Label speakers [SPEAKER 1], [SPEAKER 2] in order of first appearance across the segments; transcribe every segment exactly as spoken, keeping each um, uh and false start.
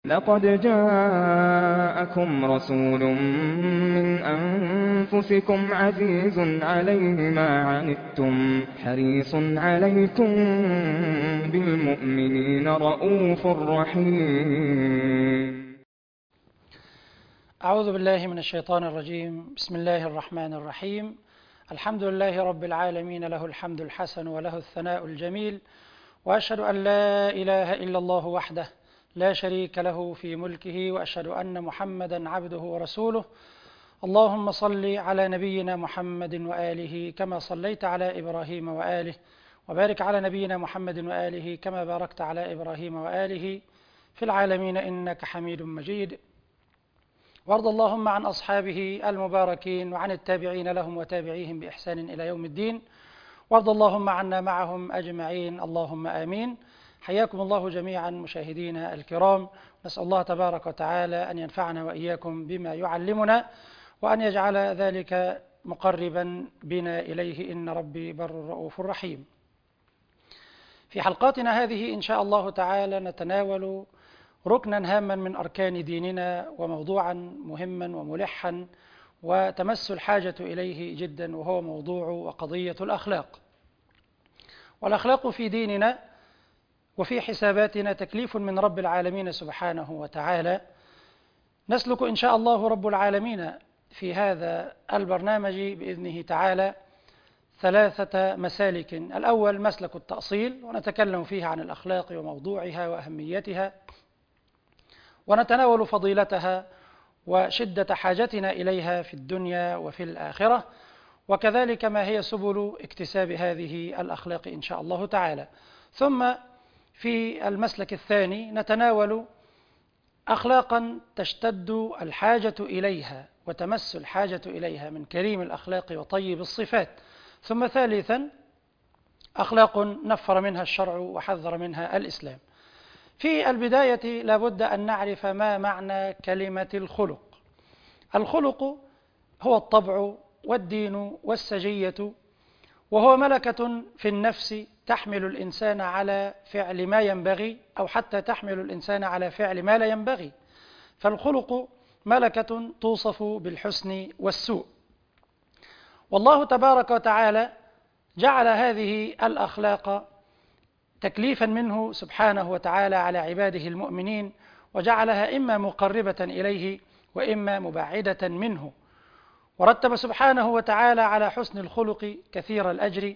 [SPEAKER 1] لقد جاءكم رسول من أنفسكم عزيز عليه ما عنتم حريص عليكم بالمؤمنين رؤوف رحيم.
[SPEAKER 2] أعوذ بالله من الشيطان الرجيم. بسم الله الرحمن الرحيم. الحمد لله رب العالمين، له الحمد الحسن وله الثناء الجميل، وأشهد أن لا إله إلا الله وحده لا شريك له في ملكه، وأشهد أن محمدا عبده ورسوله. اللهم صل على نبينا محمد وآله كما صليت على إبراهيم وآله، وبارك على نبينا محمد وآله كما باركت على إبراهيم وآله في العالمين إنك حميد مجيد. وارض اللهم عن أصحابه المباركين وعن التابعين لهم وتابعيهم بإحسان إلى يوم الدين، وارض اللهم عنا معهم أجمعين، اللهم آمين. حياكم الله جميعا مشاهدينا الكرام، نسأل الله تبارك وتعالى أن ينفعنا وإياكم بما يعلمنا، وأن يجعل ذلك مقربا بنا إليه، إن ربي بر رؤوف رحيم. في حلقاتنا هذه إن شاء الله تعالى نتناول ركنا هاما من أركان ديننا، وموضوعا مهما وملحا وتمس الحاجة إليه جدا، وهو موضوع وقضية الأخلاق. والأخلاق في ديننا وفي حساباتنا تكليف من رب العالمين سبحانه وتعالى. نسلك إن شاء الله رب العالمين في هذا البرنامج بإذنه تعالى ثلاثة مسالك. الأول مسلك التأصيل، ونتكلم فيه عن الأخلاق وموضوعها وأهميتها، ونتناول فضيلتها وشدة حاجتنا إليها في الدنيا وفي الآخرة، وكذلك ما هي سبل اكتساب هذه الأخلاق إن شاء الله تعالى. ثم في المسلك الثاني نتناول أخلاقا تشتد الحاجة إليها وتمس الحاجة إليها من كريم الأخلاق وطيب الصفات. ثم ثالثا أخلاق نفر منها الشرع وحذر منها الإسلام. في البداية لابد أن نعرف ما معنى كلمة الخلق. الخلق هو الطبع والدين والسجية، وهو ملكة في النفس تحمل الإنسان على فعل ما ينبغي، أو حتى تحمل الإنسان على فعل ما لا ينبغي. فالخلق ملكة توصف بالحسن والسوء، والله تبارك وتعالى جعل هذه الأخلاق تكليفا منه سبحانه وتعالى على عباده المؤمنين، وجعلها إما مقربة إليه وإما مبعدة منه، ورتب سبحانه وتعالى على حسن الخلق كثير الأجر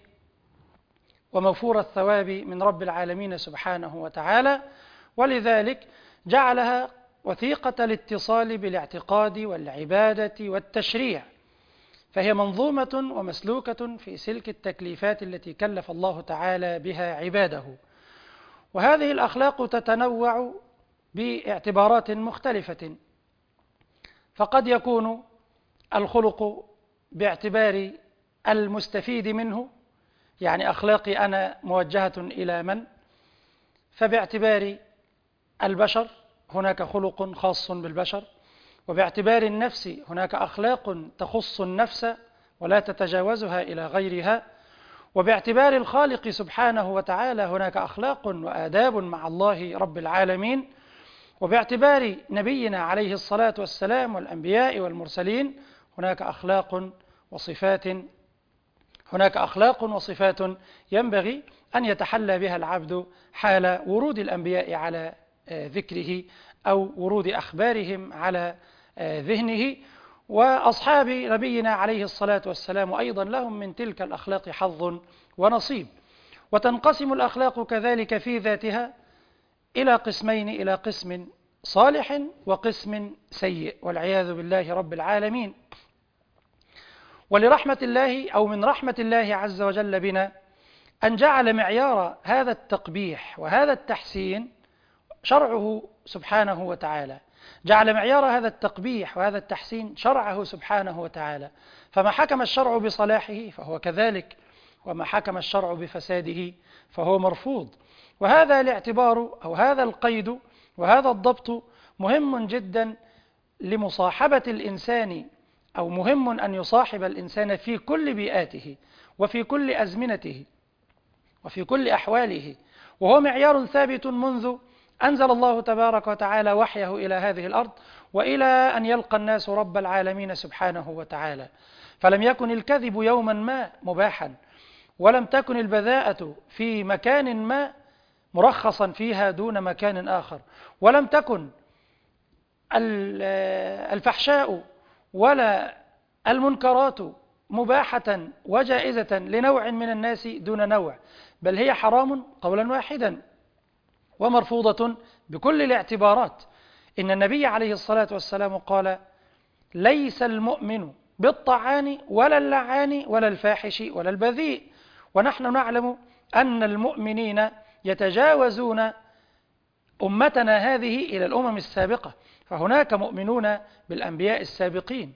[SPEAKER 2] وموفور الثواب من رب العالمين سبحانه وتعالى، ولذلك جعلها وثيقة الاتصال بالاعتقاد والعبادة والتشريع، فهي منظومة ومسلوكة في سلك التكليفات التي كلف الله تعالى بها عباده. وهذه الأخلاق تتنوع باعتبارات مختلفة، فقد يكون الخلق باعتبار المستفيد منه، يعني أخلاقي أنا موجهة إلى من؟ فباعتبار البشر هناك خلق خاص بالبشر، وباعتبار النفس هناك أخلاق تخص النفس ولا تتجاوزها إلى غيرها، وباعتبار الخالق سبحانه وتعالى هناك أخلاق وآداب مع الله رب العالمين، وباعتبار نبينا عليه الصلاة والسلام والأنبياء والمرسلين هناك أخلاق وصفات هناك أخلاق وصفات ينبغي أن يتحلى بها العبد حال ورود الأنبياء على ذكره أو ورود أخبارهم على ذهنه. وأصحاب نبينا عليه الصلاة والسلام أيضا لهم من تلك الأخلاق حظ ونصيب. وتنقسم الأخلاق كذلك في ذاتها إلى قسمين، إلى قسم صالح وقسم سيء والعياذ بالله رب العالمين. ولرحمة الله أو من رحمة الله عز وجل بنا أن جعل معيار هذا التقبيح وهذا التحسين شرعه سبحانه وتعالى، جعل معيار هذا التقبيح وهذا التحسين شرعه سبحانه وتعالى. فما حكم الشرع بصلاحه فهو كذلك، وما حكم الشرع بفساده فهو مرفوض. وهذا الاعتبار أو هذا القيد وهذا الضبط مهم جدا لمصاحبة الإنسان، أو مهم أن يصاحب الإنسان في كل بيئاته وفي كل أزمنته وفي كل أحواله، وهو معيار ثابت منذ أنزل الله تبارك وتعالى وحيه إلى هذه الأرض وإلى أن يلقى الناس رب العالمين سبحانه وتعالى. فلم يكن الكذب يوما ما مباحا، ولم تكن البذاءة في مكان ما مرخصا فيها دون مكان آخر، ولم تكن الفحشاء ولا المنكرات مباحة وجائزة لنوع من الناس دون نوع، بل هي حرام قولا واحدا ومرفوضة بكل الاعتبارات. إن النبي عليه الصلاة والسلام قال: ليس المؤمن بالطعان ولا اللعان ولا الفاحش ولا البذيء. ونحن نعلم أن المؤمنين يتجاوزون أمتنا هذه إلى الأمم السابقة، فهناك مؤمنون بالأنبياء السابقين،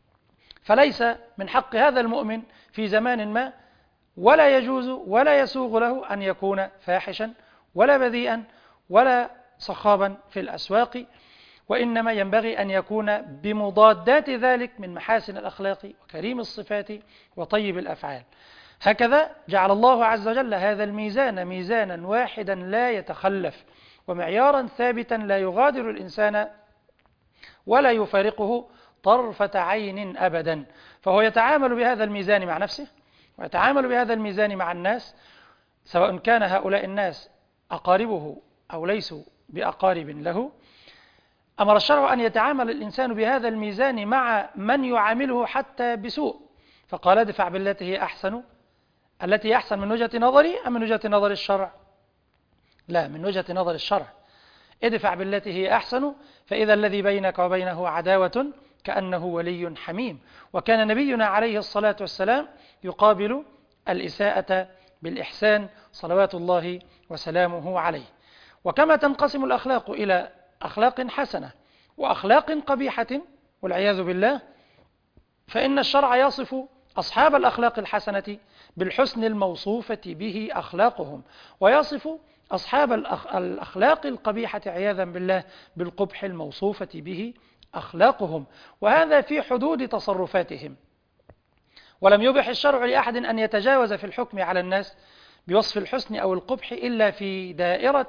[SPEAKER 2] فليس من حق هذا المؤمن في زمان ما ولا يجوز ولا يسوغ له أن يكون فاحشا ولا بذيئا ولا صخابا في الأسواق، وإنما ينبغي أن يكون بمضادات ذلك من محاسن الأخلاق وكريم الصفات وطيب الأفعال. هكذا جعل الله عز وجل هذا الميزان ميزانا واحدا لا يتخلف، ومعيارا ثابتا لا يغادر الإنسان ولا يفارقه طرفة عين أبدا. فهو يتعامل بهذا الميزان مع نفسه، ويتعامل بهذا الميزان مع الناس، سواء كان هؤلاء الناس أقاربه أو ليسوا بأقارب له. أمر الشرع أن يتعامل الإنسان بهذا الميزان مع من يعامله حتى بسوء، فقال: ادفع بالتي هي أحسن، التي أحسن من وجهة نظري أم من وجهة نظر الشرع؟ لا، من وجهة نظر الشرع. ادفع بالتي هي أحسن فإذا الذي بينك وبينه عداوة كأنه ولي حميم. وكان نبينا عليه الصلاة والسلام يقابل الإساءة بالإحسان صلوات الله وسلامه عليه. وكما تنقسم الأخلاق إلى أخلاق حسنة وأخلاق قبيحة والعياذ بالله، فإن الشرع يصف أصحاب الأخلاق الحسنة بالحسن الموصوفة به أخلاقهم، ويصف أصحاب الأخلاق القبيحة عياذا بالله بالقبح الموصوفة به أخلاقهم، وهذا في حدود تصرفاتهم. ولم يبح الشرع لأحد أن يتجاوز في الحكم على الناس بوصف الحسن أو القبح إلا في دائرة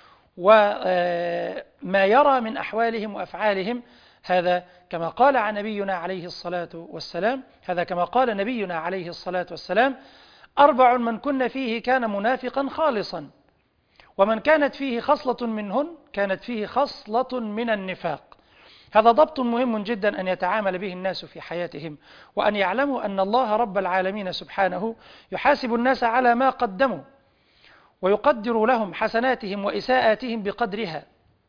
[SPEAKER 2] وما يرى من أحوالهم وأفعالهم. هذا كما قال عن نبينا عليه الصلاة والسلام هذا كما قال نبينا عليه الصلاة والسلام: أربع من كن فيه كان منافقا خالصا، ومن كانت فيه خصلة منهن كانت فيه خصلة من النفاق. هذا ضبط مهم جدا أن يتعامل به الناس في حياتهم، وأن يعلموا أن الله رب العالمين سبحانه يحاسب الناس على ما قدموا، ويقدر لهم حسناتهم وإساءاتهم بقدرها.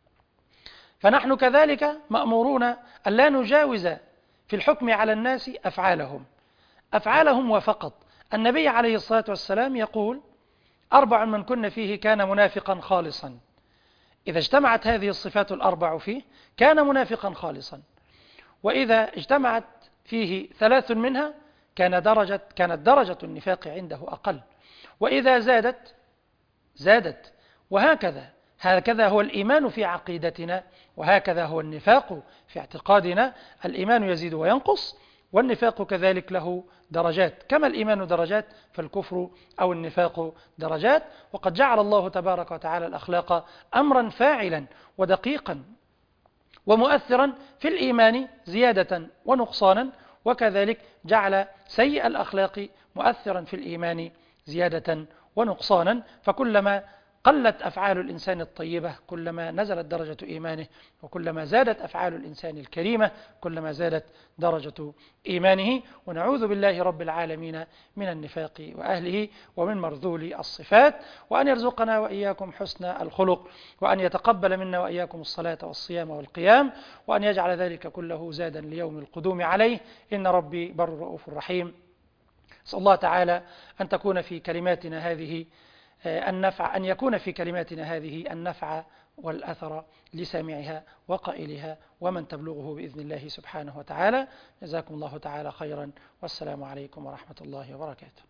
[SPEAKER 2] فنحن كذلك مأمورون أن لا نجاوز في الحكم على الناس أفعالهم أفعالهم وفقط. النبي عليه الصلاة والسلام يقول: أربع من كن فيه كان منافقا خالصا. إذا اجتمعت هذه الصفات الأربع فيه كان منافقا خالصا، وإذا اجتمعت فيه ثلاث منها كان درجة كانت درجة النفاق عنده أقل، وإذا زادت زادت. وهكذا هكذا هو الإيمان في عقيدتنا، وهكذا هو النفاق في اعتقادنا. الإيمان يزيد وينقص، والنفاق كذلك له درجات، كما الإيمان درجات فالكفر أو النفاق درجات. وقد جعل الله تبارك وتعالى الأخلاق أمرا فاعلا ودقيقا ومؤثرا في الإيمان زيادة ونقصانا، وكذلك جعل سيء الأخلاق مؤثرا في الإيمان زيادة ونقصانا. فكلما قلت أفعال الإنسان الطيبة كلما نزلت درجة إيمانه، وكلما زادت أفعال الإنسان الكريمة كلما زادت درجة إيمانه. ونعوذ بالله رب العالمين من النفاق وأهله ومن مرذول الصفات، وأن يرزقنا وإياكم حسن الخلق، وأن يتقبل منا وإياكم الصلاة والصيام والقيام، وأن يجعل ذلك كله زادا ليوم القدوم عليه. إن ربي بر رؤوف رحيم. أسأل الله تعالى أن تكون في كلماتنا هذه النفع أن يكون في كلماتنا هذه النفع والأثر لسامعها وقائلها ومن تبلغه بإذن الله سبحانه وتعالى. جزاكم الله تعالى خيرا، والسلام عليكم ورحمة الله وبركاته.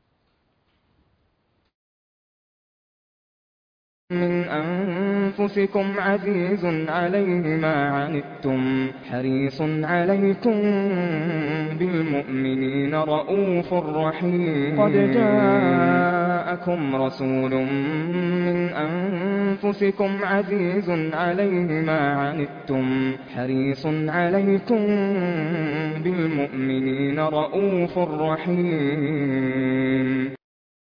[SPEAKER 1] من أنفسكم عزيز عليه ما عنتم حريص عليكم بالمؤمنين رؤوف رحيم. قد جاءكم رسول من أنفسكم أنفسكم عزيز عليه ما عنتم حريص عليكم بالمؤمنين رءوف رحيم.